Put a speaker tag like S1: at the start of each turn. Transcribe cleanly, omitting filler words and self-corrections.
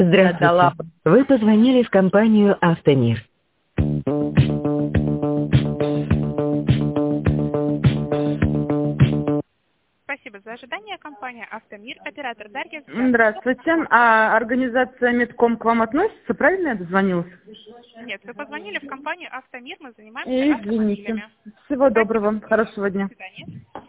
S1: Здравствуйте. Вы позвонили в компанию «Автомир».
S2: Спасибо за ожидание. Компания «Автомир», оператор Дарья.
S3: Здравствуйте. А организация Медком к вам относится? Правильно я дозвонилась?
S2: Нет, вы позвонили в компанию «Автомир», мы занимаемся
S3: Извините.
S2: автомобилями.
S3: Всего доброго. Хорошего
S2: До
S3: дня.
S2: свидания.